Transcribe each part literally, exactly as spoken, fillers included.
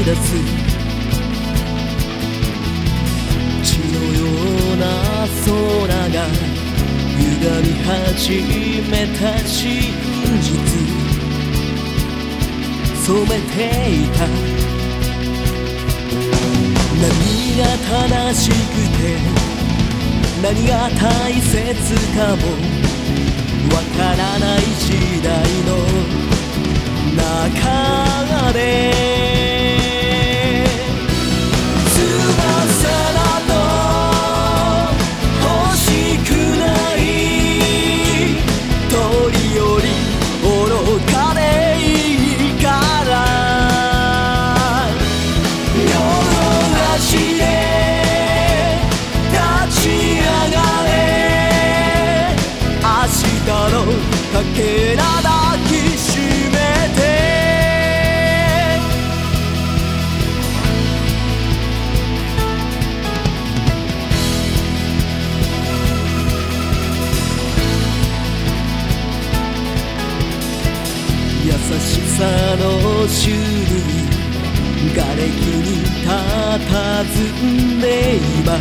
出す血のような空が歪み始めた真実染めていた何が正しくて何が大切かもわからない時代の中で翼など欲しくない鳥より愚かでいいから両足で立ち上がれ明日のかけら抱きしめて優しさの種類瓦礫に佇んで今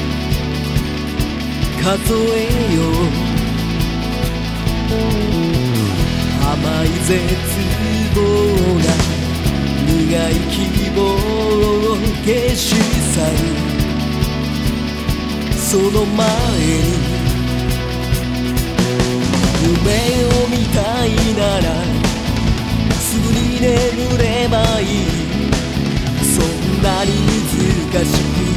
数えよう甘い絶望が苦い希望を消し去るその前に夢を見たいならすぐに眠ればいいそんなに難しく